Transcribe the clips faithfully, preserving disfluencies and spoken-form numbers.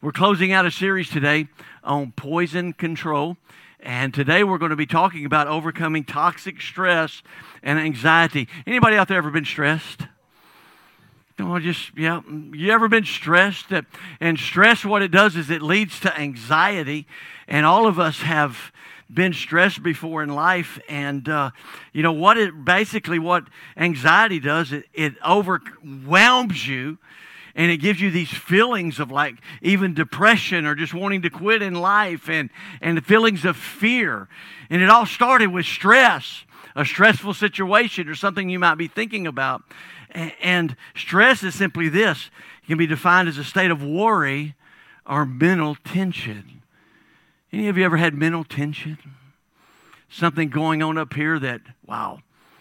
We're closing out a series today on poison control. And today we're going to be talking about overcoming toxic stress and anxiety. Anybody out there ever been stressed? No, just, yeah. You ever been stressed? And stress, what it does is it leads to anxiety. And all of us have been stressed before in life. And, uh, you know, what it basically, what anxiety does, it, it overwhelms you. And it gives you these feelings of like even depression or just wanting to quit in life and, and the feelings of fear. And it all started with stress, a stressful situation or something you might be thinking about. And stress is simply this. It can be defined as a state of worry or mental tension. Any of you ever had mental tension? Something going on up here that, wow,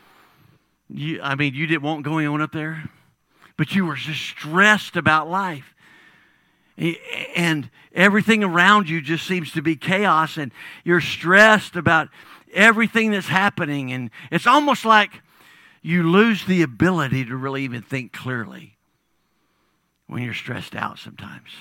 you, I mean, you didn't want going on up there? But you were just stressed about life. And everything around you just seems to be chaos. And you're stressed about everything that's happening. And it's almost like you lose the ability to really even think clearly when you're stressed out sometimes.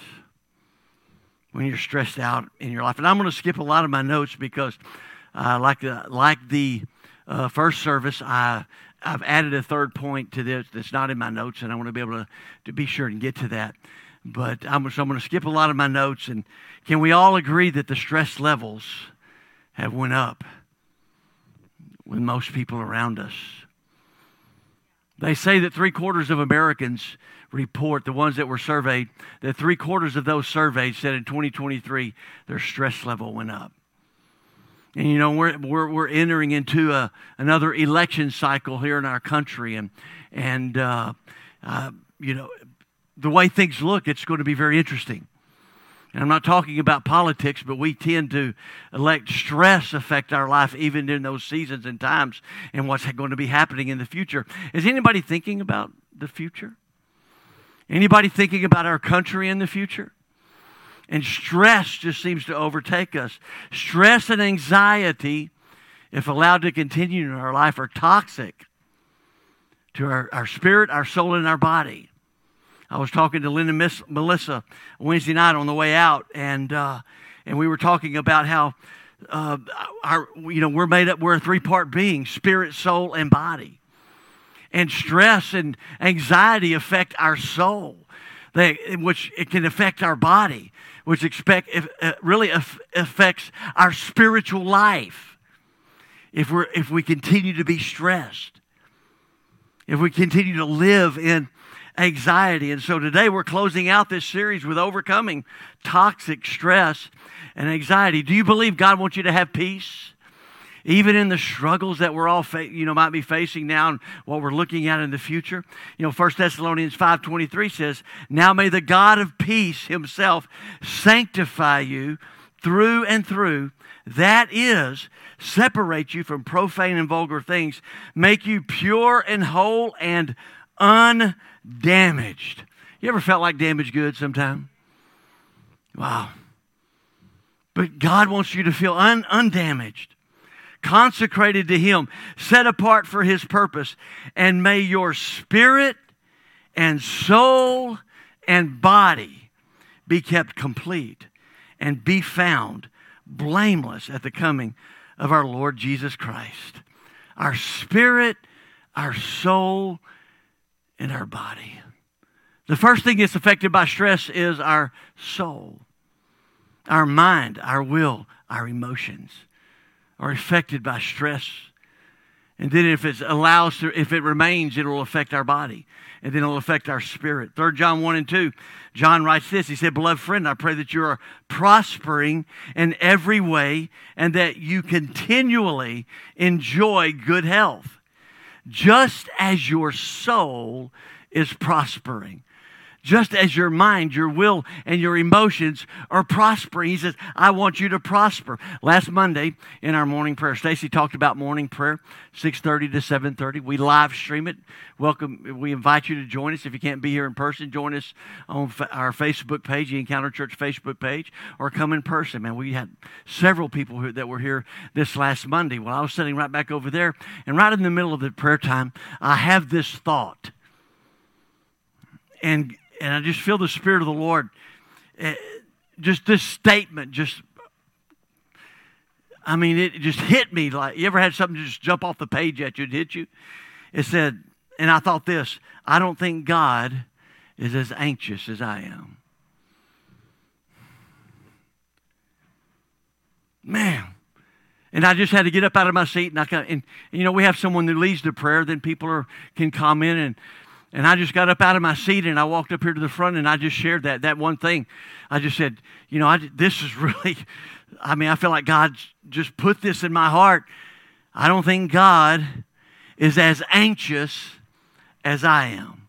When you're stressed out in your life. And I'm going to skip a lot of my notes because uh, like, the, like the uh, first service, I... I've added a third point to this that's not in my notes, and I want to be able to, to be sure and get to that. But I'm, so I'm going to skip a lot of my notes. And can we all agree that the stress levels have went up with most people around us? They say that three quarters of Americans report, the ones that were surveyed, that three quarters of those surveyed said in twenty twenty-three their stress level went up. And, you know, we're, we're, we're entering into a, another election cycle here in our country. And, and uh, uh, you know, the way things look, it's going to be very interesting. And I'm not talking about politics, but we tend to let stress affect our life even in those seasons and times and what's going to be happening in the future. Is anybody thinking about the future? Anybody thinking about our country in the future? And stress just seems to overtake us. Stress and anxiety, if allowed to continue in our life, are toxic to our, our spirit, our soul, and our body. I was talking to Linda Miss, Melissa Wednesday night on the way out, and uh, and we were talking about how uh, our you know we're made up. We're a three-part being: spirit, soul, and body. And stress and anxiety affect our soul, they, which it can affect our body, which expect, if, uh, really af- affects our spiritual life if, we're, if we continue to be stressed, if we continue to live in anxiety. And so today we're closing out this series with overcoming toxic stress and anxiety. Do you believe God wants you to have peace? Even in the struggles that we're all, fa- you know, might be facing now and what we're looking at in the future. You know, First Thessalonians five twenty-three says, "Now may the God of peace himself sanctify you through and through. That is, separate you from profane and vulgar things, make you pure and whole and undamaged." You ever felt like damaged goods sometime? Wow. But God wants you to feel un- undamaged. Consecrated to him, set apart for his purpose, and may your spirit and soul and body be kept complete and be found blameless at the coming of our Lord Jesus Christ. Our spirit, our soul, and our body. The first thing that's affected by stress is our soul, our mind, our will, our emotions are affected by stress. And then if it allows to, if it remains, it will affect our body. And then it will affect our spirit. Third John one and two, John writes this. He said, "Beloved friend, I pray that you are prospering in every way and that you continually enjoy good health, just as your soul is prospering." Just as your mind, your will, and your emotions are prospering. He says, I want you to prosper. Last Monday in our morning prayer, Stacy talked about morning prayer, six thirty to seven thirty. We live stream it. Welcome. We invite you to join us. If you can't be here in person, join us on our Facebook page, the Encounter Church Facebook page, or come in person. Man, we had several people who, that were here this last Monday. Well, I was sitting right back over there, and right in the middle of the prayer time, I have this thought. And And I just feel the Spirit of the Lord. just this statement just, I mean, it just hit me. Like, you ever had something just jump off the page at you and hit you? It said, and I thought this, I don't think God is as anxious as I am. Man. And I just had to get up out of my seat, and I and, and you know, we have someone that leads the prayer, then people are, can comment, and and I just got up out of my seat, and I walked up here to the front, and I just shared that that one thing. I just said, you know, I, this is really, I mean, I feel like God just put this in my heart. I don't think God is as anxious as I am.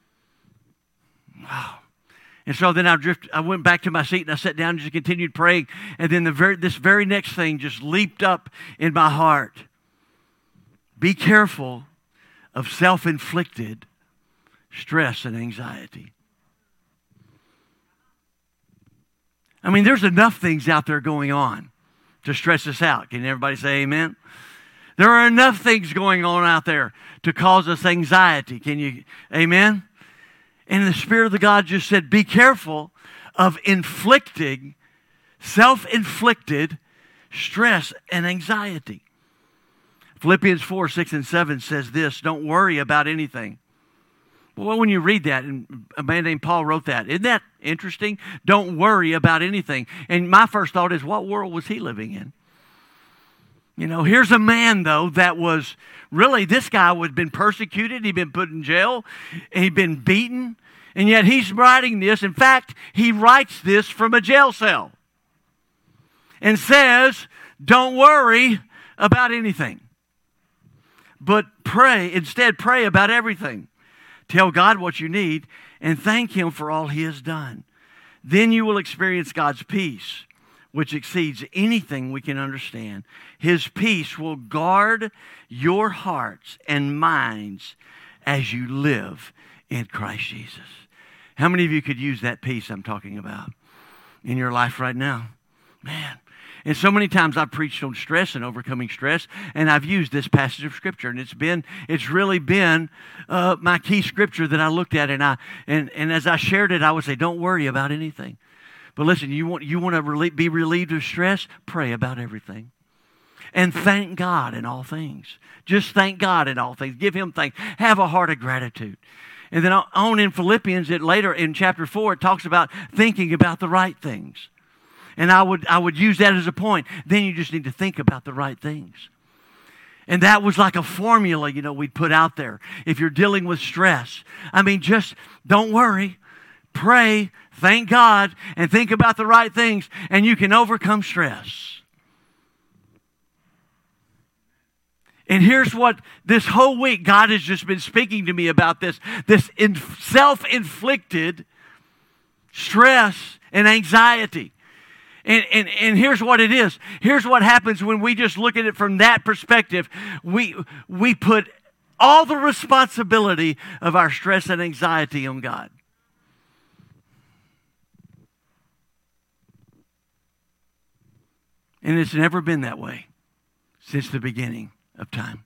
Wow. And so then I drift, I went back to my seat and I sat down and just continued praying. And then the very, this very next thing just leaped up in my heart. Be careful of self-inflicted stress and anxiety. I mean, there's enough things out there going on to stress us out. Can everybody say amen? There are enough things going on out there to cause us anxiety. Can you, amen? And the Spirit of the God just said, be careful of inflicting, self-inflicted stress and anxiety. Philippians four, six, and seven says this, don't worry about anything. Well, when you read that, and a man named Paul wrote that, isn't that interesting? Don't worry about anything. And my first thought is, what world was he living in? You know, here's a man, though, that was really, this guy had been persecuted. He'd been put in jail. He'd been beaten. And yet he's writing this. In fact, he writes this from a jail cell and says, don't worry about anything. But pray, instead pray about everything. Tell God what you need and thank Him for all He has done. Then you will experience God's peace, which exceeds anything we can understand. His peace will guard your hearts and minds as you live in Christ Jesus. How many of you could use that peace I'm talking about in your life right now? Man. And so many times I've preached on stress and overcoming stress, and I've used this passage of Scripture, and it's been, it's really been uh, my key Scripture that I looked at, and I, and, and as I shared it, I would say, don't worry about anything. But listen, you want, you want to relie- be relieved of stress? Pray about everything. And thank God in all things. Just thank God in all things. Give Him thanks. Have a heart of gratitude. And then on in Philippians, it later in chapter four, it talks about thinking about the right things. And I would, I would use that as a point. Then you just need to think about the right things. And that was like a formula, you know, we'd put out there. If you're dealing with stress, I mean, just don't worry. Pray, thank God, and think about the right things, and you can overcome stress. And here's what this whole week God has just been speaking to me about this, this in, self-inflicted stress and anxiety. And, and, and here's what it is. Here's what happens when we just look at it from that perspective. We, we put all the responsibility of our stress and anxiety on God. And it's never been that way since the beginning of time.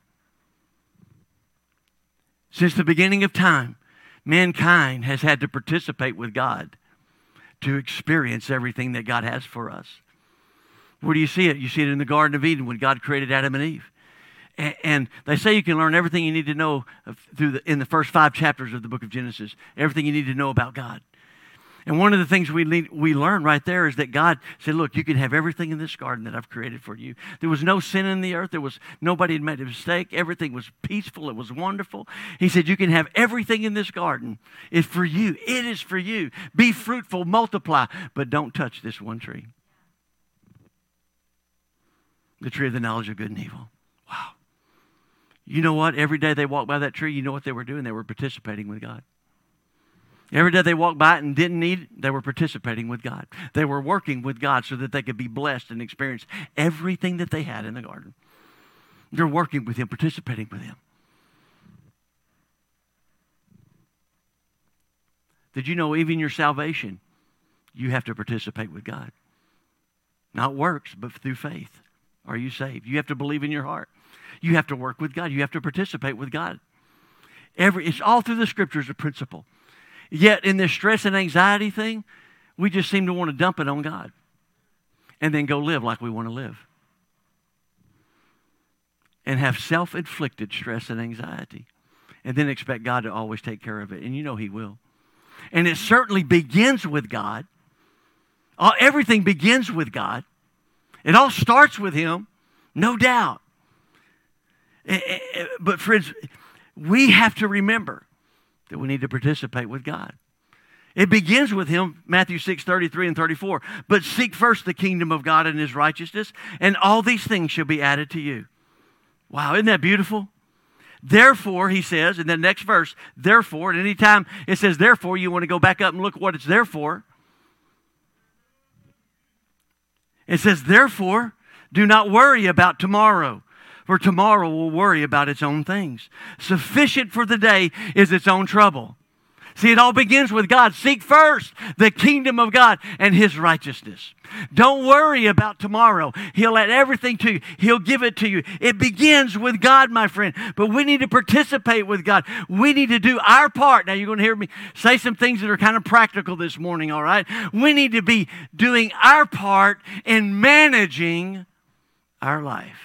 Since the beginning of time, mankind has had to participate with God to experience everything that God has for us. Where do you see it? You see it in the Garden of Eden when God created Adam and Eve. And, and they say you can learn everything you need to know through the, in the first five chapters of the book of Genesis. Everything you need to know about God. And one of the things we need, we learn right there is that God said, look, you can have everything in this garden that I've created for you. There was no sin in the earth. There was nobody had made a mistake. Everything was peaceful. It was wonderful. He said, you can have everything in this garden. It's for you. It is for you. Be fruitful, multiply, but don't touch this one tree. The tree of the knowledge of good and evil. Wow. You know what? Every day they walked by that tree, you know what they were doing? They were participating with God. Every day they walked by it and didn't eat it, they were participating with God. They were working with God so that they could be blessed and experience everything that they had in the garden. They're working with Him, participating with Him. Did you know even your salvation, you have to participate with God? Not works, but through faith are you saved. You have to believe in your heart. You have to work with God. You have to participate with God. Every, it's all through the Scriptures, a principle. Yet in this stress and anxiety thing, We just seem to want to dump it on God and then go live like we want to live. And have self-inflicted stress and anxiety. And then expect God to always take care of it. And you know He will. And it certainly begins with God. Uh, everything begins with God. It all starts with Him, no doubt. But friends, we have to remember that we need to participate with God. It begins with Him, Matthew six, thirty-three and thirty-four. But seek first the kingdom of God and His righteousness, and all these things shall be added to you. Wow, isn't that beautiful? Therefore, He says, in the next verse, therefore, and anytime it says therefore, you want to go back up and look what it's there for. It says, therefore, do not worry about tomorrow, for tomorrow will worry about its own things. Sufficient for the day is its own trouble. See, it all begins with God. Seek first the kingdom of God and His righteousness. Don't worry about tomorrow. He'll add everything to you. He'll give it to you. It begins with God, my friend. But we need to participate with God. We need to do our part. Now, you're going to hear me say some things that are kind of practical this morning, all right? We need to be doing our part in managing our life.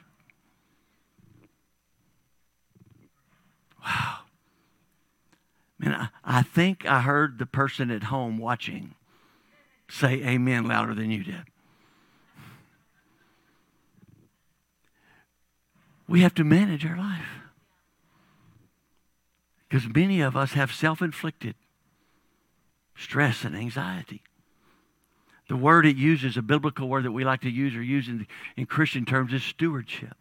Wow. Man, I, I think I heard the person at home watching say amen louder than you did. We have to manage our life. Because many of us have self-inflicted stress and anxiety. The word it uses, a biblical word that we like to use or use in, in Christian terms, is stewardship.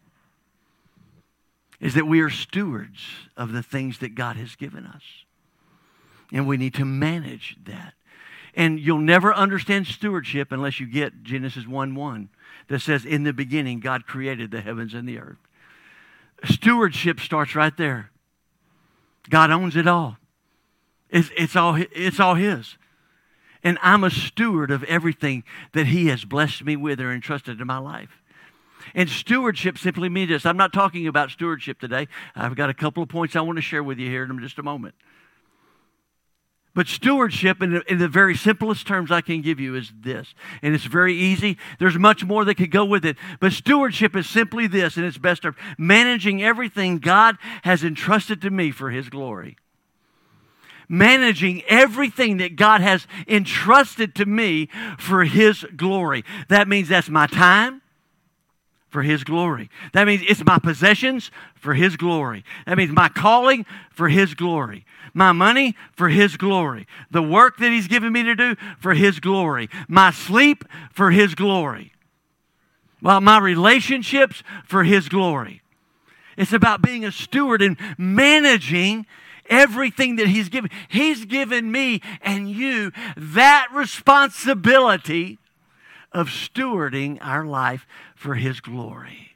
Is that we are stewards of the things that God has given us. And we need to manage that. And you'll never understand stewardship unless you get Genesis one one that says, in the beginning, God created the heavens and the earth. Stewardship starts right there. God owns it all. It's, it's all. it's all His. And I'm a steward of everything that He has blessed me with or entrusted to my life. And stewardship simply means this. I'm not talking about stewardship today. I've got a couple of points I want to share with you here in just a moment. But stewardship, in the, in the very simplest terms I can give you, is this. And it's very easy. There's much more that could go with it. But stewardship is simply this, in its best term. Managing everything God has entrusted to me for His glory. Managing everything that God has entrusted to me for His glory. That means that's my time for His glory. That means it's my possessions for His glory. That means my calling for His glory. My money for His glory. The work that He's given me to do for His glory. My sleep for His glory. Well, my relationships for His glory. It's about being a steward and managing everything that He's given. He's given me and you that responsibility of stewarding our life for His glory.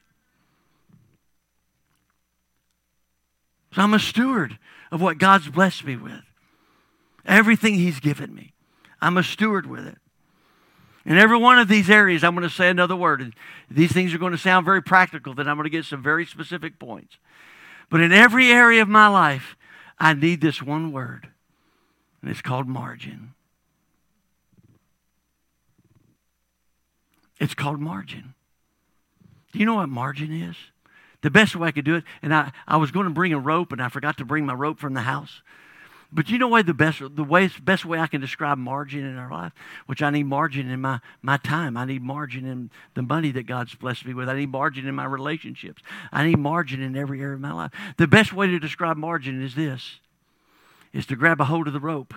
So I'm a steward of what God's blessed me with. Everything He's given me. I'm a steward with it. In every one of these areas, I'm going to say another word. And these things are going to sound very practical, then I'm going to get some very specific points. But in every area of my life, I need this one word. And it's called margin. It's called margin. Do you know what margin is? The best way I could do it, and I, I was going to bring a rope, and I forgot to bring my rope from the house. But you know what the best the way, best way I can describe margin in our life, which I need margin in my, my time. I need margin in the money that God's blessed me with. I need margin in my relationships. I need margin in every area of my life. The best way to describe margin is this, is to grab a hold of the rope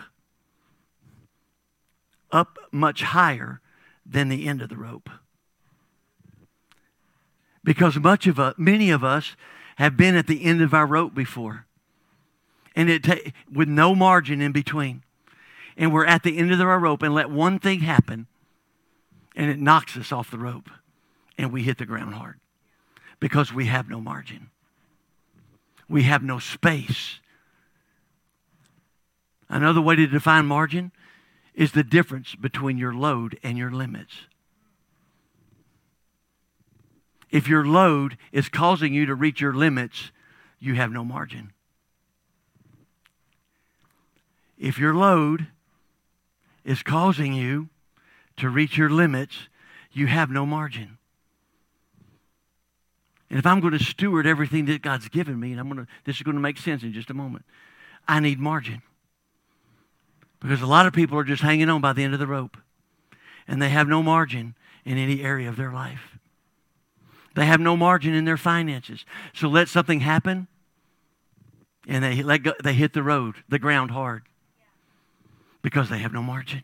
up much higher than the end of the rope. Because much of us, many of us have been at the end of our rope before. And it ta- with no margin in between. And we're at the end of our rope and let one thing happen and it knocks us off the rope and we hit the ground hard. Because we have no margin. We have no space. Another way to define margin is the difference between your load and your limits. If your load is causing you to reach your limits, you have no margin. If your load is causing you to reach your limits, you have no margin. And if I'm going to steward everything that God's given me, and I'm going to, this is going to make sense in just a moment, I need margin. Because a lot of people are just hanging on by the end of the rope. And they have no margin in any area of their life. They have no margin in their finances. So let something happen, and they let go, they hit the road, the ground hard. Because they have no margin.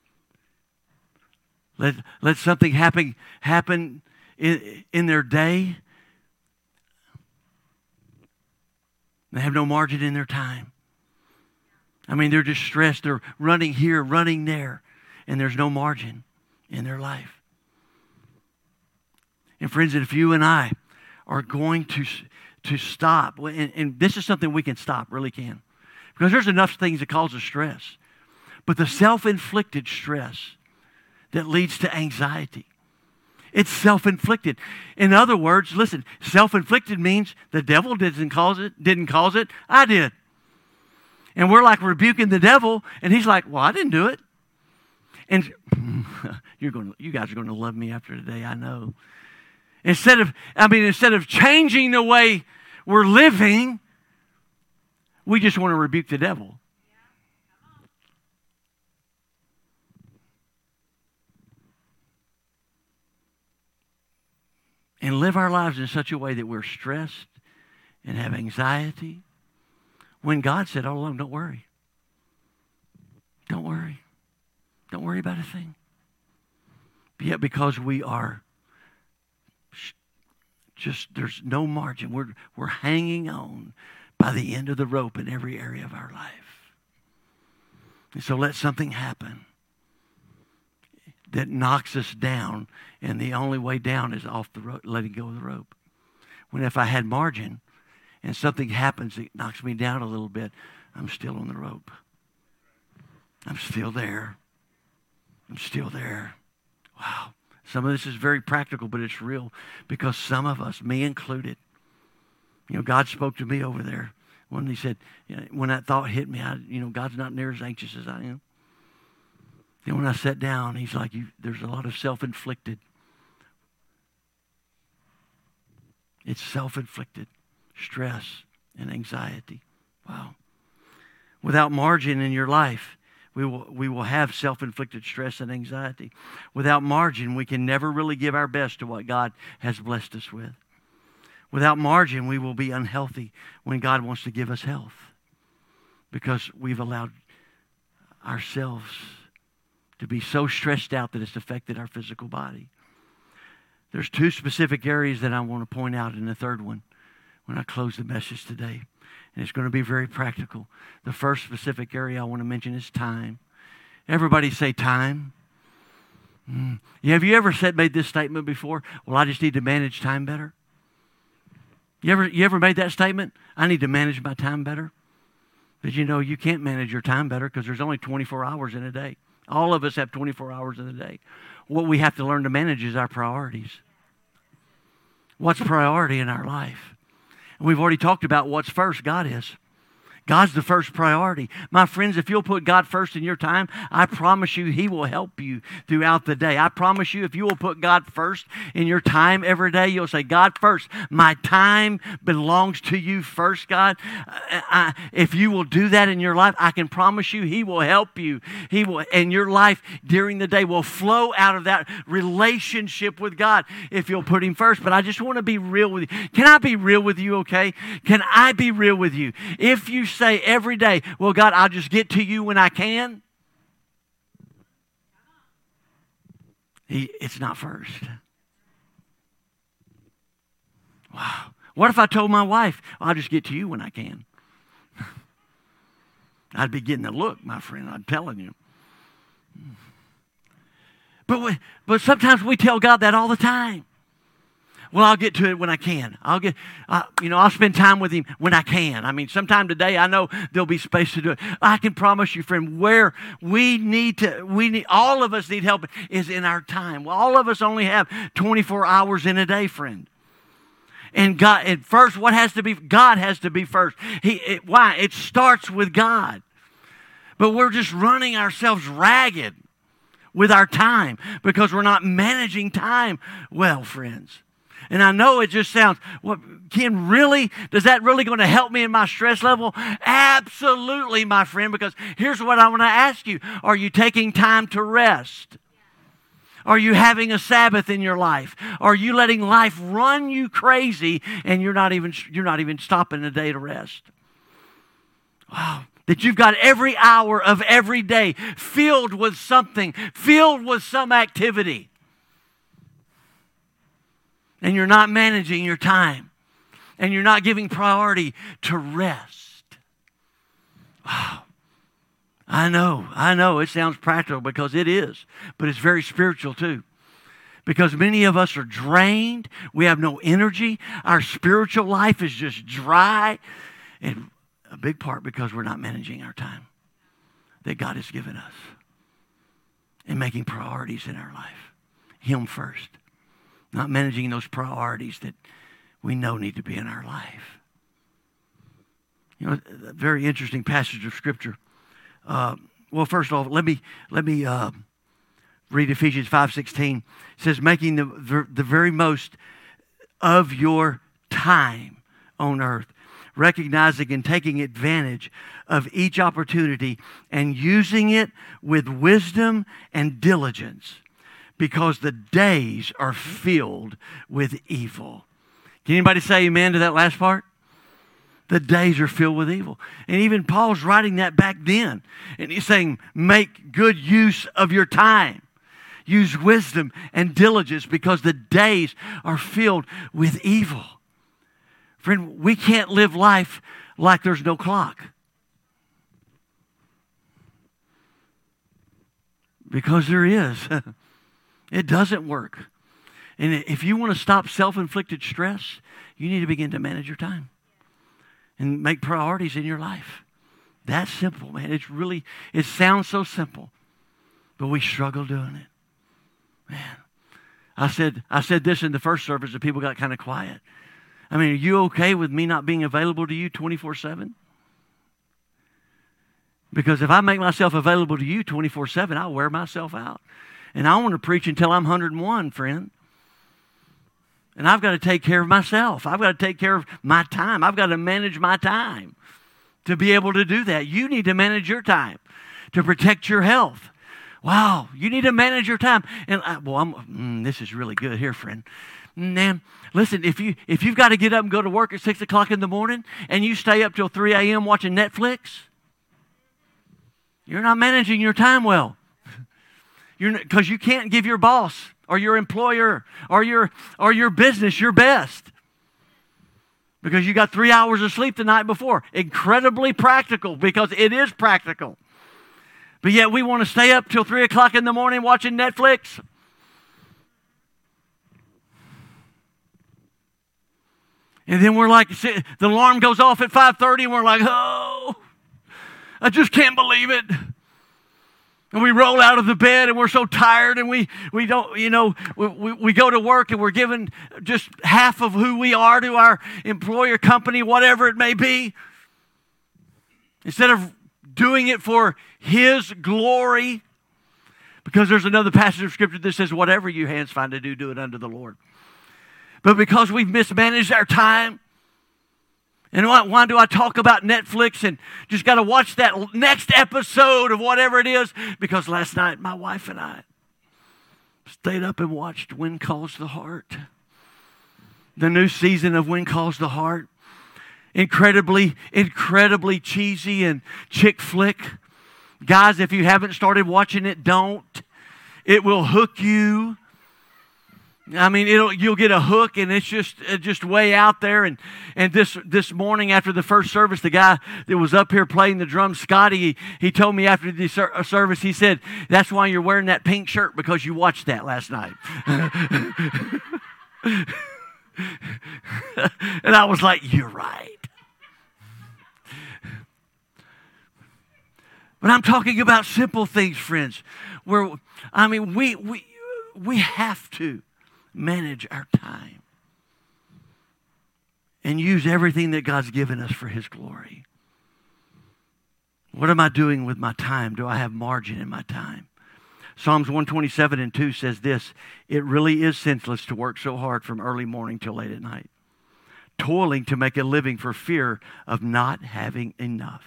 Let, let something happen, happen in, in their day. They have no margin in their time. I mean, they're just stressed. They're running here, running there, and there's no margin in their life. And friends, if you and I are going to, to stop, and, and this is something we can stop, really can, because there's enough things that cause us stress. But the self-inflicted stress that leads to anxiety, it's self-inflicted. In other words, listen, self-inflicted means the devil didn't cause it, didn't cause it, I did. And we're like rebuking the devil, and he's like, well, I didn't do it. And you're going, you guys are going to love me after today, I know. Instead of, I mean, instead of changing the way we're living, we just want to rebuke the devil. And live our lives in such a way that we're stressed and have anxiety. When God said all along, don't worry. Don't worry. Don't worry about a thing. But yet because we are just, there's no margin. We're, we're hanging on by the end of the rope in every area of our life. And so let something happen that knocks us down, and the only way down is off the rope, letting go of the rope. When if I had margin and something happens that knocks me down a little bit, I'm still on the rope. I'm still there. I'm still there. Wow. Some of this is very practical, but it's real because some of us, me included, you know, God spoke to me over there when he said, you know, when that thought hit me, I, you know, God's not near as anxious as I am. And when I sat down, he's like, you, there's a lot of self-inflicted. It's self-inflicted stress and anxiety. Wow. Without margin in your life, we will, we will have self-inflicted stress and anxiety. Without margin, we can never really give our best to what God has blessed us with. Without margin, we will be unhealthy when God wants to give us health because we've allowed ourselves to be so stressed out that it's affected our physical body. There's two specific areas that I want to point out in the third one when I close the message today. And it's going to be very practical. The first specific area I want to mention is time. Everybody say time. Mm. Have you ever said, made this statement before? Well, I just need to manage time better. You ever, you ever made that statement? I need to manage my time better. Did you know you can't manage your time better because there's only twenty-four hours in a day. All of us have twenty-four hours in a day. What we have to learn to manage is our priorities. What's priority in our life? And we've already talked about what's first. God is. God's the first priority. My friends, if you'll put God first in your time, I promise you He will help you throughout the day. I promise you if you will put God first in your time every day, you'll say, God first, my time belongs to you first, God. I, I, if you will do that in your life, I can promise you He will help you. He will, and your life during the day will flow out of that relationship with God if you'll put Him first. But I just want to be real with you. Can I be real with you, okay? Can I be real with you? If you say every day, well, God, I'll just get to you when I can. He, it's not first. Wow. What if I told my wife, I'll just get to you when I can? I'd be getting a look, my friend, I'm telling you. But, we, but sometimes we tell God that all the time. Well, I'll get to it when I can. I'll get, uh, you know, I'll spend time with Him when I can. I mean, sometime today, I know there'll be space to do it. I can promise you, friend, where we need to, we need, all of us need help is in our time. Well, all of us only have twenty-four hours in a day, friend. And God, and first, what has to be? God has to be first. He, it, why? It starts with God. But we're just running ourselves ragged with our time because we're not managing time well, friends. And I know it just sounds, well, Ken, really? Does that really going to help me in my stress level? Absolutely, my friend, because here's what I want to ask you. Are you taking time to rest? Are you having a Sabbath in your life? Are you letting life run you crazy and you're not even, you're not even stopping a day to rest? Wow. That you've got every hour of every day filled with something, filled with some activity. And you're not managing your time. And you're not giving priority to rest. Wow. I know, I know it sounds practical because it is, but it's very spiritual too. Because many of us are drained. We have no energy. Our spiritual life is just dry. And a big part because we're not managing our time that God has given us and making priorities in our life. Him first. Not managing those priorities that we know need to be in our life. You know, a very interesting passage of Scripture. Uh, well, first off, let me let me uh, read Ephesians five sixteen. It says, making the, the very most of your time on earth, recognizing and taking advantage of each opportunity and using it with wisdom and diligence, because the days are filled with evil. Can anybody say amen to that last part? The days are filled with evil. And even Paul's writing that back then. And he's saying, make good use of your time. Use wisdom and diligence because the days are filled with evil. Friend, we can't live life like there's no clock. Because there is. It doesn't work. And if you want to stop self-inflicted stress, you need to begin to manage your time and make priorities in your life. That's simple, man. It's really, it sounds so simple, but we struggle doing it. Man, I said, I said this in the first service and people got kind of quiet. I mean, are you okay with me not being available to you twenty-four seven? Because if I make myself available to you twenty-four seven, I'll wear myself out. And I want to preach until I'm one hundred and one, friend. And I've got to take care of myself. I've got to take care of my time. I've got to manage my time to be able to do that. You need to manage your time to protect your health. Wow, you need to manage your time. And I, well, I'm, mm, this is really good here, friend. Man, listen, if, you, if you've got to get up and go to work at six o'clock in the morning and you stay up till three a.m. watching Netflix, you're not managing your time well. Because you can't give your boss or your employer or your, or your business your best. Because you got three hours of sleep the night before. Incredibly practical because it is practical. But yet we want to stay up till three o'clock in the morning watching Netflix. And then we're like, the alarm goes off at five thirty and we're like, oh, I just can't believe it. And we roll out of the bed and we're so tired and we, we don't, you know, we, we, we go to work and we're giving just half of who we are to our employer, company, whatever it may be. Instead of doing it for His glory. Because there's another passage of Scripture that says, whatever your hands find to do, do it unto the Lord. But because we've mismanaged our time, and why, why do I talk about Netflix and just got to watch that next episode of whatever it is? Because last night my wife and I stayed up and watched When Calls the Heart. The new season of When Calls the Heart. Incredibly, incredibly cheesy and chick flick. Guys, if you haven't started watching it, don't. It will hook you. I mean, it'll, you'll get a hook, and it's just it's just way out there. And and this this morning after the first service, the guy that was up here playing the drums, Scotty, he, he told me after the ser- service, he said, that's why you're wearing that pink shirt, because you watched that last night. And I was like, you're right. But I'm talking about simple things, friends, where, I mean, we we we have to manage our time and use everything that God's given us for His glory. What am I doing with my time? Do I have margin in my time? Psalms one twenty-seven and two says this, it really is senseless to work so hard from early morning till late at night, toiling to make a living for fear of not having enough.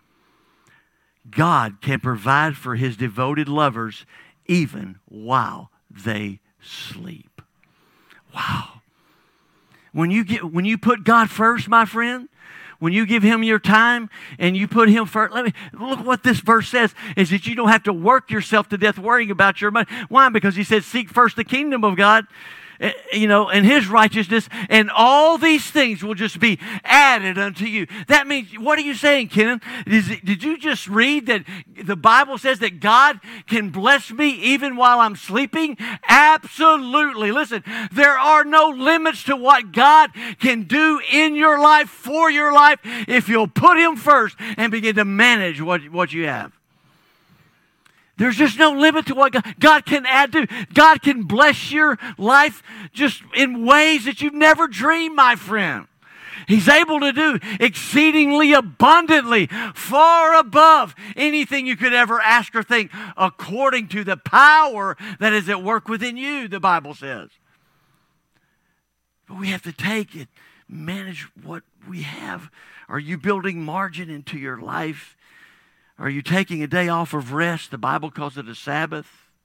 God can provide for his devoted lovers even while they sleep. Wow. When you get, when you put God first, my friend, when you give him your time and you put him first, let me look what this verse says is that you don't have to work yourself to death worrying about your money. Why? Because he says, seek first the kingdom of God, you know, and his righteousness, and all these things will just be added unto you. That means, what are you saying, Kenan? Is it, did you just read that the Bible says that God can bless me even while I'm sleeping? Absolutely. Listen, there are no limits to what God can do in your life, for your life, if you'll put him first and begin to manage what, what you have. There's just no limit to what God, God can add to. God can bless your life just in ways that you've never dreamed, my friend. He's able to do exceedingly abundantly, far above anything you could ever ask or think, according to the power that is at work within you, the Bible says. But we have to take it, manage what we have. Are you building margin into your life? Are you taking a day off of rest? The Bible calls it a Sabbath.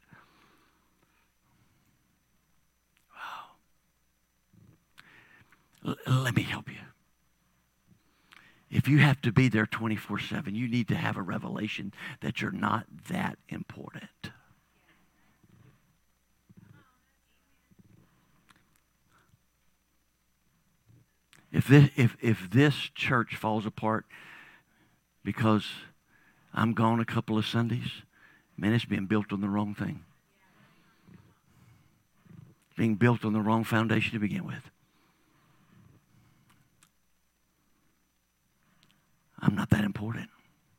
Wow. L- let me help you. If you have to be there twenty-four seven, you need to have a revelation that you're not that important. If this, if, if this church falls apart because I'm gone a couple of Sundays, man, it's being built on the wrong thing. Being built on the wrong foundation to begin with. I'm not that important.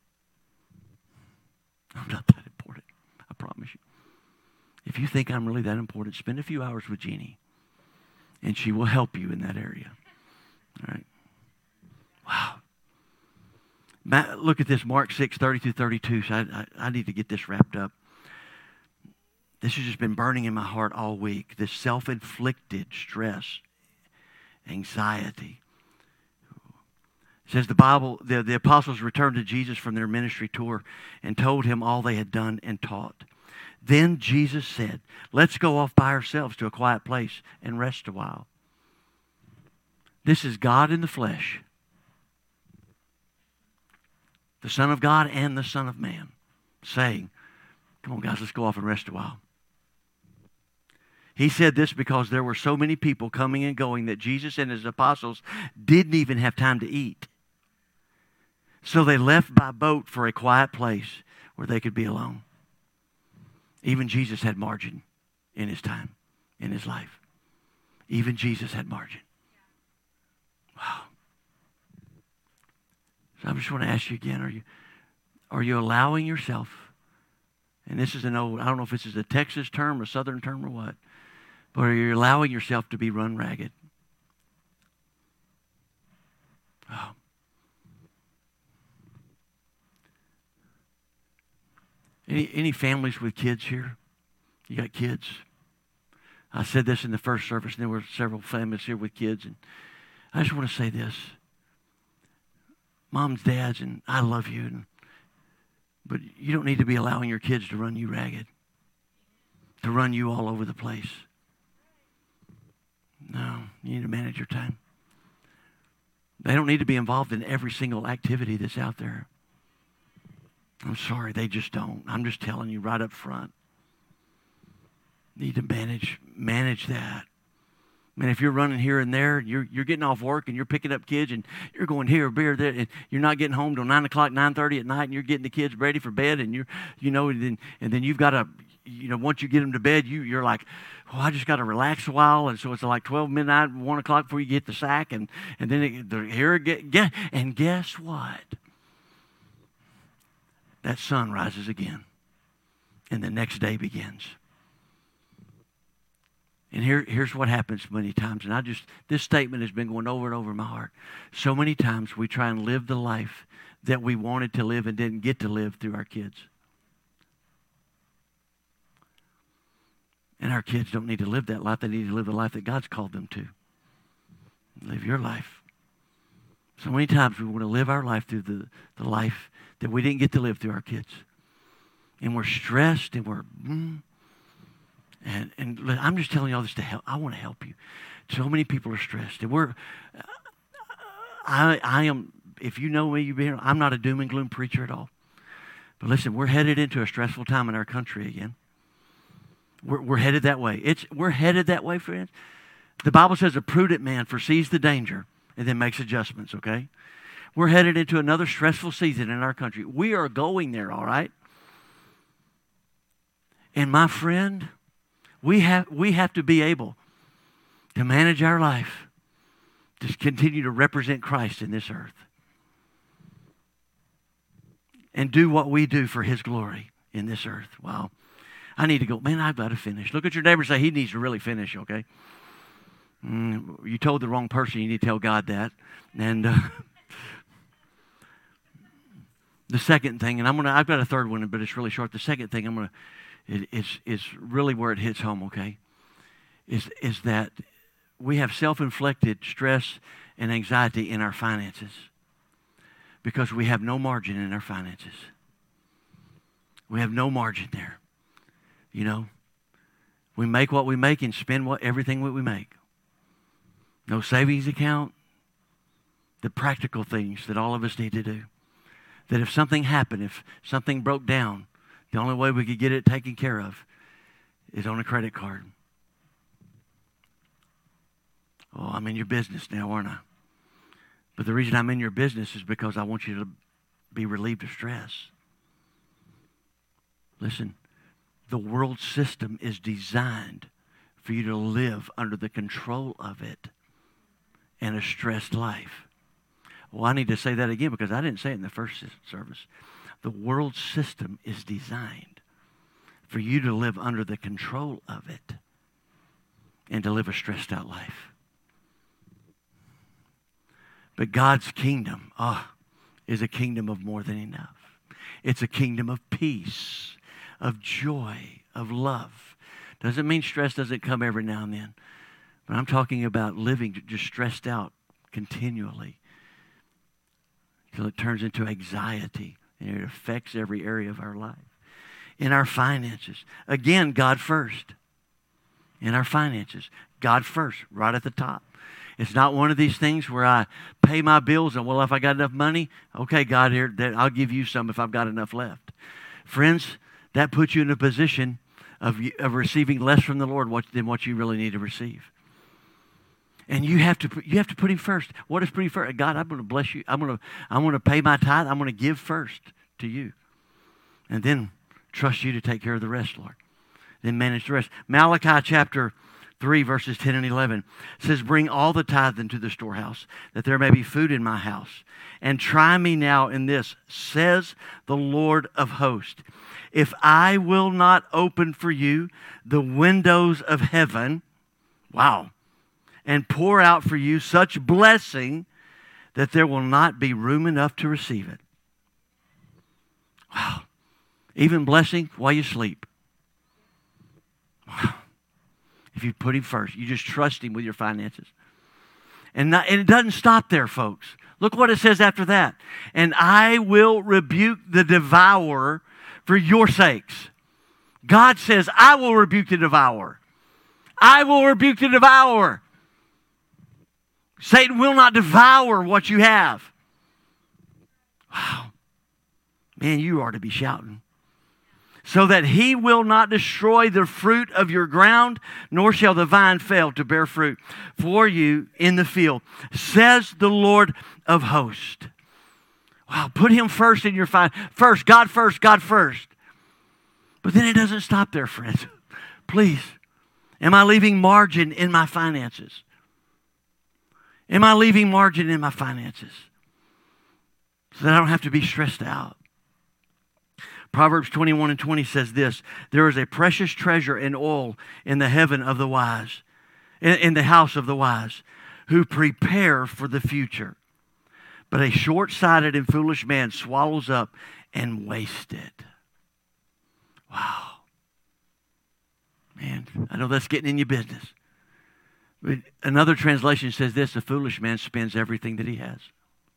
I'm not that important. I promise you. If you think I'm really that important, spend a few hours with Jeannie, and she will help you in that area. All right? Wow. Look at this, Mark six, thirty through thirty-two. So I, I, I need to get this wrapped up. This has just been burning in my heart all week. This self-inflicted stress, anxiety. It says the Bible, the, the apostles returned to Jesus from their ministry tour and told him all they had done and taught. Then Jesus said, let's go off by ourselves to a quiet place and rest a while. This is God in the flesh. The Son of God and the Son of Man, saying, come on guys, let's go off and rest a while. He said this because there were so many people coming and going that Jesus and his apostles didn't even have time to eat. So they left by boat for a quiet place where they could be alone. Even Jesus had margin in his time, in his life. Even Jesus had margin. Wow. So I just want to ask you again, are you, are you allowing yourself, and this is an old, I don't know if this is a Texas term, a Southern term or what, but are you allowing yourself to be run ragged? Oh. Any, any families with kids here? You got kids? I said this in the first service, and there were several families here with kids, and I just want to say this. Moms, dads, and I love you, and, but you don't need to be allowing your kids to run you ragged, to run you all over the place. No, you need to manage your time. They don't need to be involved in every single activity that's out there. I'm sorry, they just don't. I'm just telling you right up front. Need to manage manage that. Man, if you're running here and there, you're you're getting off work and you're picking up kids and you're going here, beer, there, and you're not getting home till nine o'clock, nine thirty at night, and you're getting the kids ready for bed, and you're, you know, and then and then you've got to, you know, once you get them to bed, you you're like, oh, I just got to relax a while, and so it's like twelve midnight, one o'clock before you get the sack, and and then it, the, here get get and guess what? That sun rises again, and the next day begins. And here, here's what happens many times. And I just, this statement has been going over and over in my heart. So many times we try and live the life that we wanted to live and didn't get to live through our kids. And our kids don't need to live that life. They need to live the life that God's called them to. Live your life. So many times we want to live our life through the, the life that we didn't get to live through our kids. And we're stressed and we're, mm, and, and I'm just telling you all this to help. I want to help you. So many people are stressed. And we're, I, I am, if you know me, you've been, I'm not a doom and gloom preacher at all. But listen, we're headed into a stressful time in our country again. We're, we're headed that way. It's, we're headed that way, friends. The Bible says a prudent man foresees the danger and then makes adjustments, okay? We're headed into another stressful season in our country. We are going there, all right? And my friend, we have, we have to be able to manage our life to continue to represent Christ in this earth and do what we do for His glory in this earth. Wow. I need to go, man, I've got to finish. Look at your neighbor and say, he needs to really finish, okay? Mm, you told the wrong person. You need to tell God that. And uh, the second thing, and I'm gonna, I've got a third one, but it's really short. The second thing I'm gonna, it, is is really where it hits home, okay? Is is that we have self-inflicted stress and anxiety in our finances because we have no margin in our finances. We have no margin there. You know, we make what we make and spend what everything what we make. No savings account. The practical things that all of us need to do. That if something happened, if something broke down, the only way we could get it taken care of is on a credit card. Oh, I'm in your business now, aren't I? But the reason I'm in your business is because I want you to be relieved of stress. Listen. The world system is designed for you to live under the control of it in a stressed life. Well, I need to say that again because I didn't say it in the first service. The world system is designed for you to live under the control of it and to live a stressed out life. But God's kingdom, ah, oh, is a kingdom of more than enough. It's a kingdom of peace, of joy, of love. Doesn't mean stress doesn't come every now and then. But I'm talking about living just stressed out continually until it turns into anxiety and it affects every area of our life. In our finances, again, God first. In our finances, God first, right at the top. It's not one of these things where I pay my bills and, well, if I got enough money, okay, God, here, I'll give you some if I've got enough left. Friends, that puts you in a position of, of receiving less from the Lord than what you really need to receive. And you have to you have to put Him first. What is putting first? God, I'm going to bless you. I'm going to I'm going to pay my tithe. I'm going to give first to you, and then trust you to take care of the rest, Lord. Then manage the rest. Malachi chapter three, verses ten and eleven says, "Bring all the tithe into the storehouse, that there may be food in my house. And try me now in this, says the Lord of hosts. If I will not open for you the windows of heaven," wow, "and pour out for you such blessing that there will not be room enough to receive it." Wow. Even blessing while you sleep. Wow. If you put Him first, you just trust Him with your finances. And, not, and it doesn't stop there, folks. Look what it says after that. "And I will rebuke the devourer for your sakes." God says, I will rebuke the devourer. I will rebuke the devourer. Satan will not devour what you have. Wow. Man, you ought to be shouting. "So that he will not destroy the fruit of your ground, nor shall the vine fail to bear fruit for you in the field, says the Lord of hosts." Wow, put Him first in your fin- first, God first, God first. But then it doesn't stop there, friends. Please, am I leaving margin in my finances? Am I leaving margin in my finances so that I don't have to be stressed out? Proverbs twenty-one and twenty says this: "There is a precious treasure in oil in the heaven of the wise, in, in the house of the wise, who prepare for the future, But a short-sighted and foolish man swallows up and wastes it. Wow. Man, I know that's getting in your business. But another translation says this: a foolish man spends everything that he has.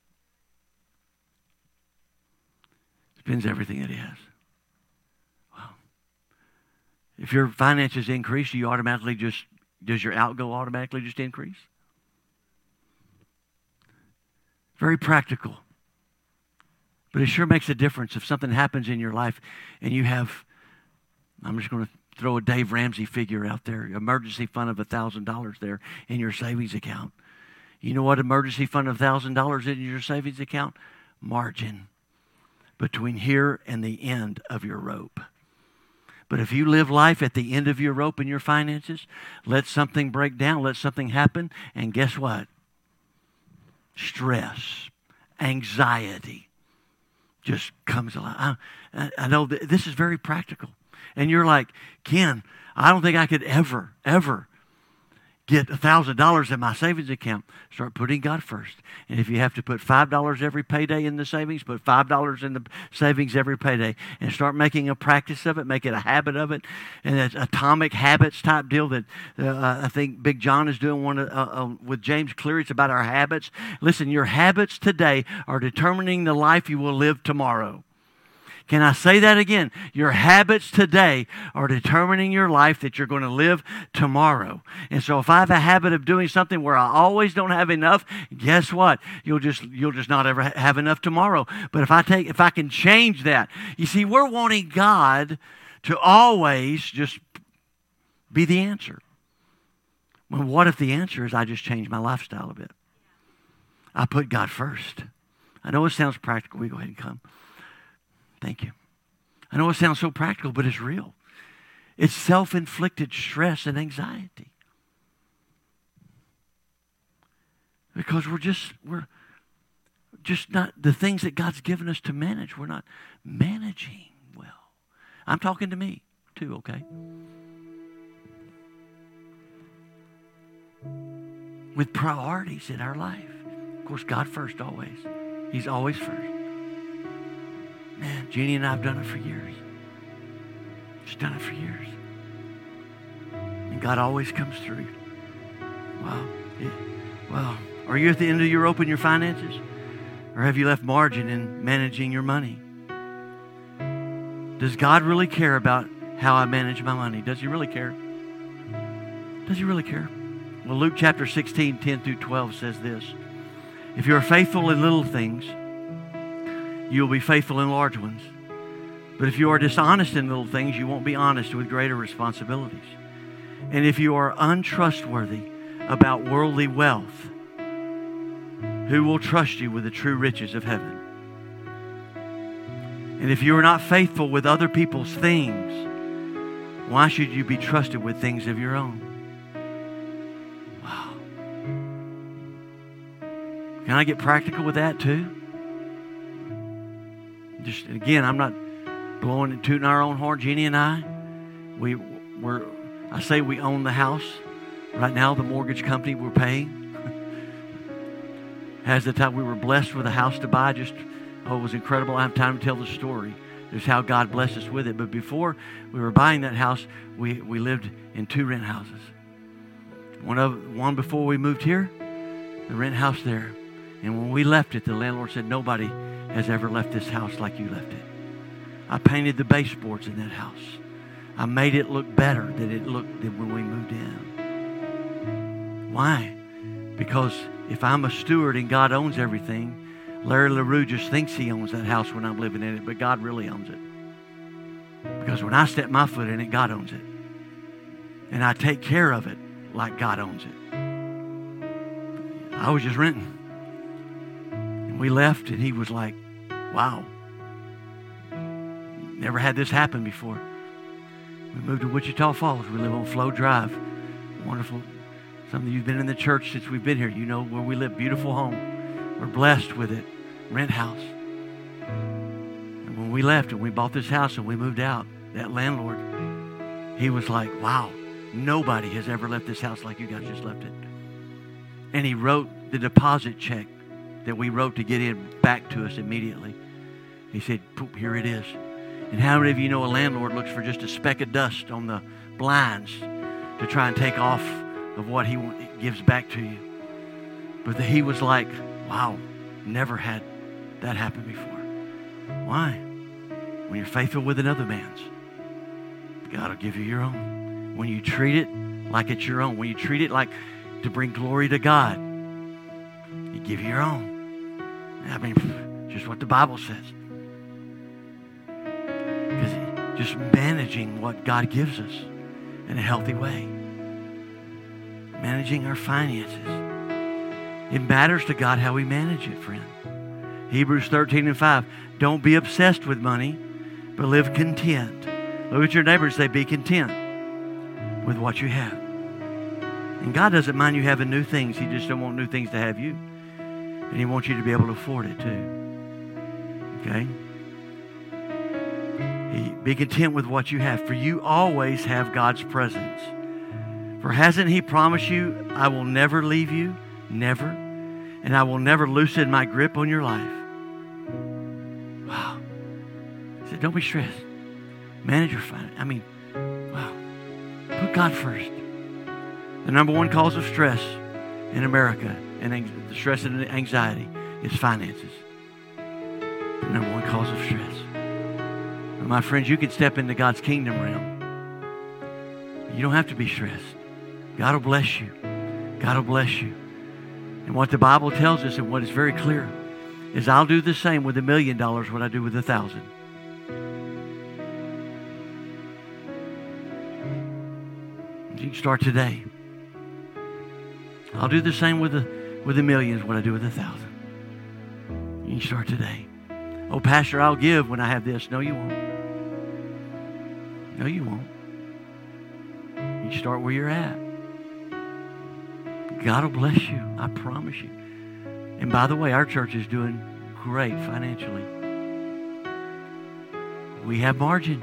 Spends everything that he has. Wow. If your finances increase, do you automatically just, does your outgo automatically just increase? Very practical. But it sure makes a difference if something happens in your life and you have, I'm just going to throw a Dave Ramsey figure out there, emergency fund of one thousand dollars there in your savings account. You know what emergency fund of one thousand dollars in your savings account? Margin between here and the end of your rope. But if you live life at the end of your rope in your finances, let something break down, let something happen, and guess what? Stress, anxiety just comes alive. I, I know th- this is very practical. And you're like, Ken, I don't think I could ever, ever get one thousand dollars in my savings account. Start putting God first. And if you have to put five dollars every payday in the savings, put five dollars in the savings every payday. And start making a practice of it. Make it a habit of it. And it's atomic habits type deal that uh, I think Big John is doing one uh, uh, with James Cleary. It's about our habits. Listen, your habits today are determining the life you will live tomorrow. Can I say that again? Your habits today are determining your life that you're going to live tomorrow. And so if I have a habit of doing something where I always don't have enough, guess what? You'll just you'll just not ever have enough tomorrow. But if I take if I can change that. You see, we're wanting God to always just be the answer. Well, what if the answer is I just change my lifestyle a bit? I put God first. I know it sounds practical. We go ahead and come. Thank you. I know it sounds so practical, but it's real. It's self-inflicted stress and anxiety. Because we're just, we're just not, the things that God's given us to manage, we're not managing well. I'm talking to me too, okay? With priorities in our life. Of course, God first always. He's always first. Man, Jeannie and I have done it for years. She's done it for years. And God always comes through. Wow. Yeah. Wow. Are you at the end of your rope in your finances? Or have you left margin in managing your money? Does God really care about how I manage my money? Does He really care? Does He really care? Well, Luke chapter sixteen, ten through twelve says this. If you are faithful in little things, you will be faithful in large ones. But if you are dishonest in little things, you won't be honest with greater responsibilities. And if you are untrustworthy about worldly wealth, who will trust you with the true riches of heaven? And if you are not faithful with other people's things, why should you be trusted with things of your own? Wow. Can I get practical with that too? Just again, I'm not blowing and tooting our own horn. Jeannie and I, we we're I say we own the house. Right now, the mortgage company we're paying has the time we were blessed with a house to buy. Just oh, it was incredible. I have time to tell the story. Just how God blessed us with it. But before we were buying that house, we, we lived in two rent houses. One of one before we moved here, the rent house there. And when we left it, the landlord said, nobody has ever left this house like you left it. I painted the baseboards in that house. I made it look better than it looked than when we moved in. Why? Because if I'm a steward and God owns everything, Larry LaRue just thinks he owns that house when I'm living in it, but God really owns it. Because when I step my foot in it, God owns it. And I take care of it like God owns it. I was just renting. We left, and he was like, wow. Never had this happen before. We moved to Wichita Falls. We live on Flow Drive. Wonderful. Some of you have been in the church since we've been here. You know where we live. Beautiful home. We're blessed with it. Rent house. And when we left and we bought this house and we moved out, that landlord, he was like, wow, nobody has ever left this house like you guys just left it. And he wrote the deposit check that we wrote to get in back to us immediately. He said, poop, here it is. And how many of you know a landlord looks for just a speck of dust on the blinds to try and take off of what he gives back to you? But the, he was like, wow, never had that happen before. Why? When you're faithful with another man's, God will give you your own. When you treat it like it's your own, when you treat it like to bring glory to God, He give you your own. I mean, just what the Bible says. Because just managing what God gives us in a healthy way. Managing our finances. It matters to God how we manage it, friend. Hebrews thirteen and five. Don't be obsessed with money, but live content. Look at your neighbor and say, be content with what you have. And God doesn't mind you having new things. He just don't want new things to have you. And He wants you to be able to afford it too. Okay? He, be content with what you have, for you always have God's presence. For hasn't He promised you, I will never leave you, never, and I will never loosen my grip on your life? Wow. He said, don't be stressed. Manage your finance. I mean, wow. Put God first. The number one cause of stress in America, and the stress and anxiety, is finances. The number one cause of stress. But my friends, you can step into God's kingdom realm. You don't have to be stressed. God will bless you. God will bless you. And what the Bible tells us, and what is very clear, is I'll do the same with a million dollars what I do with a thousand. You can start today. I'll do the same with a, with a million as what I do with a thousand. You can start today. Oh, Pastor, I'll give when I have this. No, you won't. No, you won't. You start where you're at. God will bless you. I promise you. And by the way, our church is doing great financially. We have margin.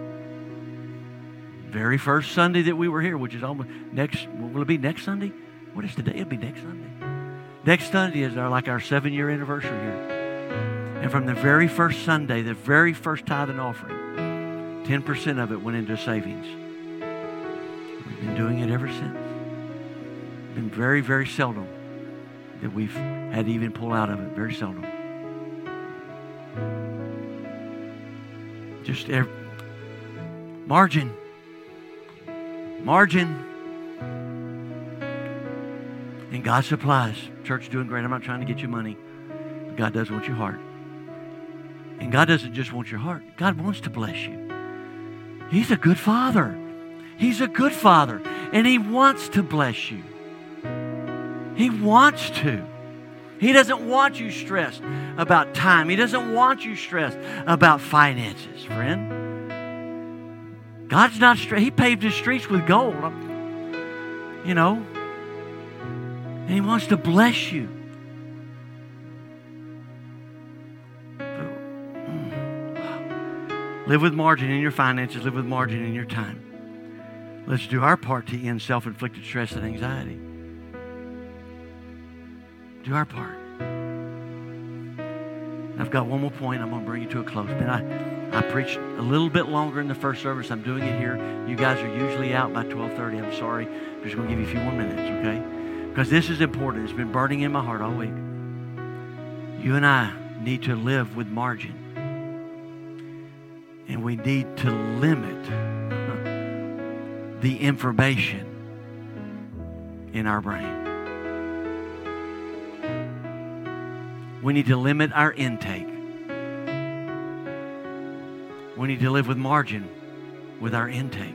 Very first Sunday that we were here, which is almost next, will it be next Sunday? What is today? It'll be next Sunday. Next Sunday is our, like our seven-year anniversary here. And from the very first Sunday, the very first tithe and offering, ten percent of it went into savings. We've been doing it ever since. Been very, very seldom that we've had to even pull out of it. Very seldom. Just every, margin. Margin. And God supplies. Church doing great. I'm not trying to get you money. But God does want your heart. And God doesn't just want your heart. God wants to bless you. He's a good Father. He's a good Father. And He wants to bless you. He wants to. He doesn't want you stressed about time. He doesn't want you stressed about finances, friend. God's not stressed. He paved His streets with gold. You know. And He wants to bless you. Live with margin in your finances. Live with margin in your time. Let's do our part to end self-inflicted stress and anxiety. Do our part. I've got one more point. I'm going to bring you to a close. Man, I, I preached a little bit longer in the first service. I'm doing it here. You guys are usually out by twelve thirty. I'm sorry. I'm just going to give you a few more minutes, okay? Because this is important. It's been burning in my heart all week. You and I need to live with margin. And we need to limit the information in our brain. We need to limit our intake. We need to live with margin with our intake.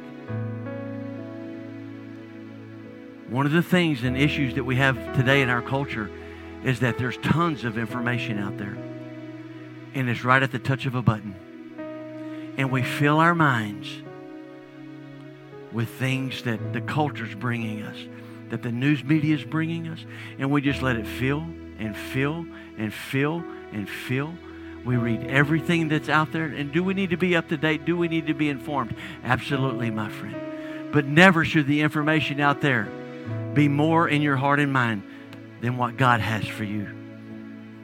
One of the things and issues that we have today in our culture is that there's tons of information out there. And it's right at the touch of a button. And we fill our minds with things that the culture's bringing us, that the news media is bringing us, and we just let it fill and fill and fill and fill. We read everything that's out there. And do we need to be up to date? Do we need to be informed? Absolutely, my friend. But never should the information out there be more in your heart and mind than what God has for you.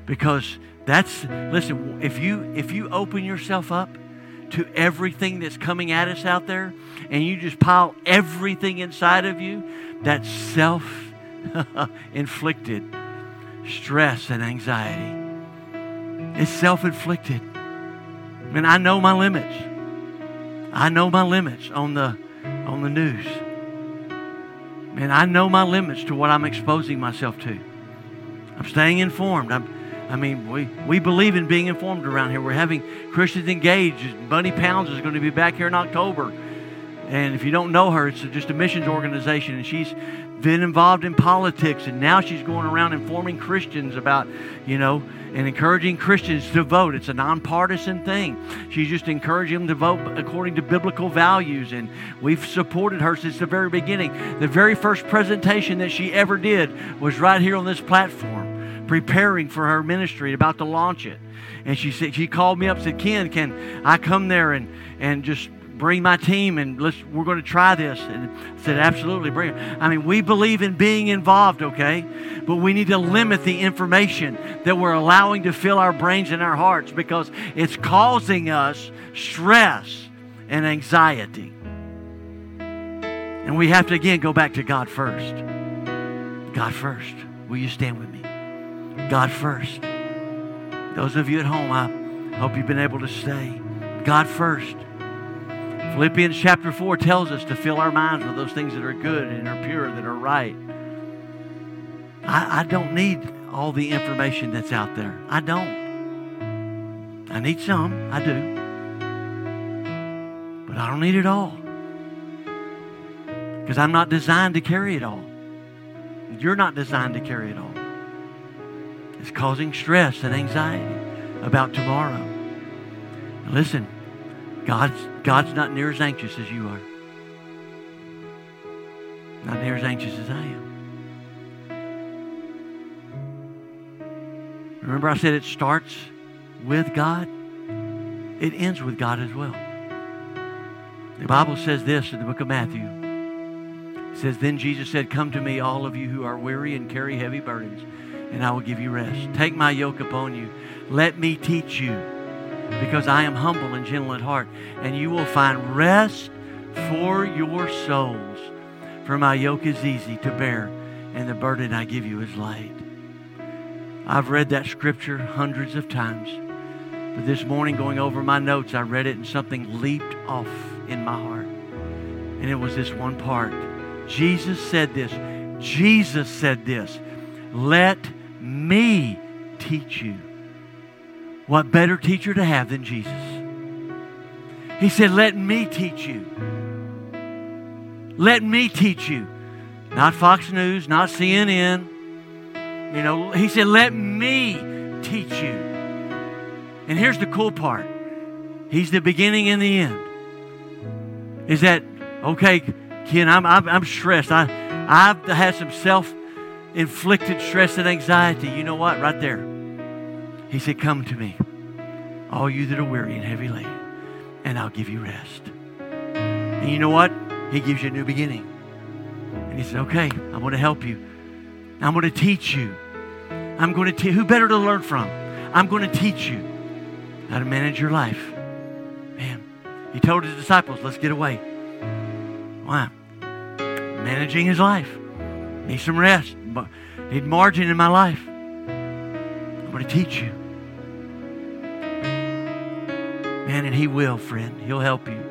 Because that's, listen, if you if you open yourself up to everything that's coming at us out there, and you just pile everything inside of you, that's self-inflicted stress and anxiety. It's self-inflicted. I mean, I know my limits. I know my limits on the on the news. Man, I know my limits to what I'm exposing myself to. I'm staying informed. I'm I mean, we, we believe in being informed around here. We're having Christians Engaged. Bunny Pounds is going to be back here in October. And if you don't know her, it's just a missions organization. And she's been involved in politics. And now she's going around informing Christians about, you know, and encouraging Christians to vote. It's a nonpartisan thing. She's just encouraging them to vote according to biblical values. And we've supported her since the very beginning. The very first presentation that she ever did was right here on this platform, preparing for her ministry, about to launch it. And she said, she called me up and said, Ken, can I come there and, and just bring my team and let's, we're going to try this? And I said, absolutely, bring it. I mean, we believe in being involved, okay? But we need to limit the information that we're allowing to fill our brains and our hearts, because it's causing us stress and anxiety. And we have to, again, go back to God first. God first. Will you stand with me? God first. Those of you at home, I hope you've been able to stay. God first. Philippians chapter four tells us to fill our minds with those things that are good and are pure, that are right. I, I don't need all the information that's out there. I don't. I need some. I do. But I don't need it all. Because I'm not designed to carry it all. You're not designed to carry it all. It's causing stress and anxiety about tomorrow. Listen, God's, God's not near as anxious as you are. Not near as anxious as I am. Remember I said it starts with God? It ends with God as well. The Bible says this in the book of Matthew. It says, then Jesus said, come to me, all of you who are weary and carry heavy burdens, and I will give you rest. Take my yoke upon you. Let me teach you, because I am humble and gentle at heart, and you will find rest for your souls. For my yoke is easy to bear, and the burden I give you is light. I've read that scripture hundreds of times, but this morning going over my notes, I read it and something leaped off in my heart. And it was this one part. Jesus said this. Jesus said this. Let me teach you. What better teacher to have than Jesus? He said, let me teach you. Let me teach you. Not Fox News, not C N N. You know, he said, let me teach you. And here's the cool part. He's the beginning and the end. Is that, okay, Ken, I'm, I'm, I'm stressed. I, I've had some self-inflicted stress and anxiety. You know what? Right there. He said, come to me, all you that are weary and heavy laden, and I'll give you rest. And you know what? He gives you a new beginning. And he said, okay, I'm going to help you. I'm going to teach you. I'm going to teach. Who better to learn from? I'm going to teach you how to manage your life. Man, he told his disciples, let's get away. Why? Managing his life. Need some rest. Need margin in my life. I'm going to teach you. Man, and he will, friend. He'll help you.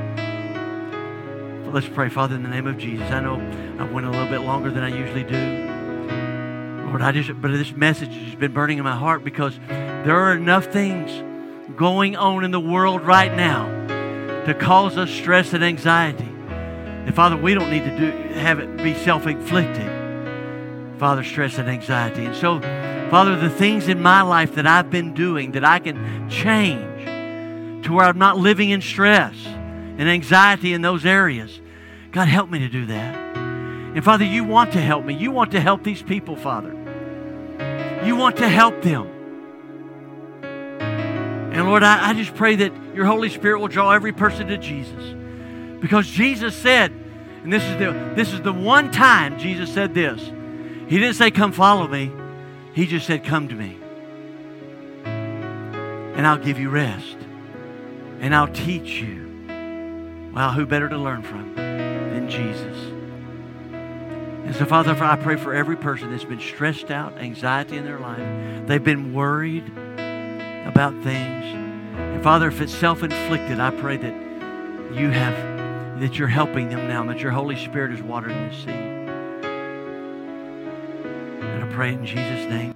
So let's pray. Father, in the name of Jesus, I know I went a little bit longer than I usually do. Lord, I just, but this message has been burning in my heart because there are enough things going on in the world right now to cause us stress and anxiety. And Father, we don't need to do have it be self-inflicted. Father, stress and anxiety. And so, Father, the things in my life that I've been doing that I can change to where I'm not living in stress and anxiety in those areas. God, help me to do that. And Father, you want to help me. You want to help these people, Father. You want to help them. And Lord, I, I just pray that your Holy Spirit will draw every person to Jesus. Because Jesus said, and this is the this is the one time Jesus said this. He didn't say, come follow me. He just said, come to me. and I'll give you rest. And I'll teach you. Well, who better to learn from than Jesus? And so, Father, I pray for every person that's been stressed out, anxiety in their life. They've been worried about things. And Father, if it's self-inflicted, I pray that you have, that you're helping them now, that your Holy Spirit is watering this seed. And I pray it in Jesus' name.